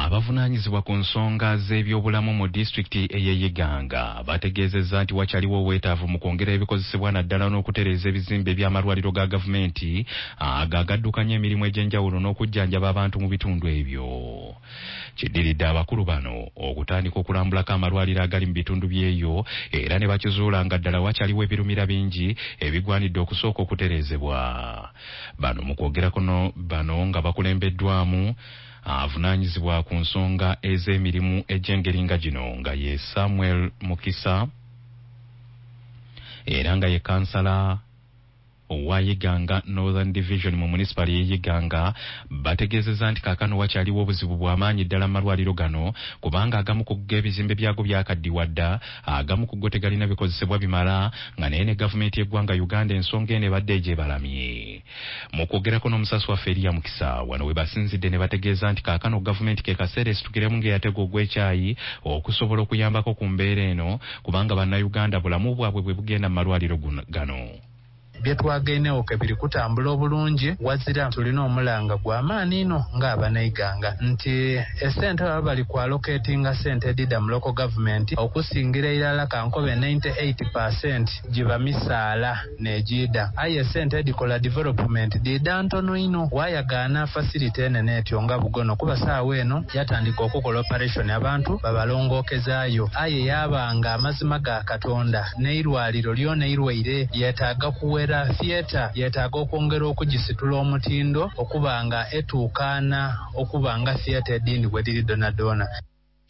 Abavunaanyizibwa ku nsonga z'ebyobulamu mu disitulikiti ey'Iganga bategeezezza nti wakyaliwo obwetaavu mu kwongera ebikozesebwa naddala n'okutereeza ebizimbe by'amalwaliro ga gavumenti agaddukanya emirimu egy'enjawulo n'okujjanjaba abantu mu bitundu ebyo. Kiddiridde abakulu bano okutandika okulambulako amalwaliro agali mu bitundu by'eyo era ne bakizuula nga ddala wakyaliwo ebirumira bingi ebigwanidde okusooka okutereezebwa. Bano mu kwogerako bano nga bakulembeddwamu avunaanyizibwa ku nsonga ez'emirimu egy'engeri nga gino nga ye Samuel Mukisa era nga ye kansala owa Iganga Northern Division mu municipal y'Iganga bategeezezza nti kaakano wakyaliwo obuzibu bw'amaanyi ddala malwaliro gano kubanga agamu ku g'ebizimbe byago byakaddiwa dda, agamu ku go tegalina bikozesebwa bimala nga naye ne gavumenti y'eggwanga Uganda ensonga eno ebadde egyebalamye. Mu kwogerako n'omusasi waffe Elia Mukisa wano we basinzidde ne bategeeza nti kaakano gavumenti ke kaseera esitukiremu ng'eyatega ogw'ekyayi okusobola okuyambako ku mbeera eno kubanga bannayuganda bulamu bwabwe bwe bugenda mu malwaliro gano. Byetwagenewo ke biri kutambula obulungi wazira tulina omulanga gw'amaani ino ng'abanayiganga nti esente baba bali ku allocatinga sente edida mu local government okusingira irala kankobe 98% giba misaala negida aye esente edikola development dida ntono ino wayagaana facility enene etyo nga bugono kuba saawa eno yatandika okukola operation abantu babalongookezaayo aye yabanga amazima ga Katonda n'eirwaliro lyona irwaire yetaaga kuwera theatre yetaaga okwongera okugisitula omutindo okubanga etuukaana okubanga theatre edindi bwe liri donadona.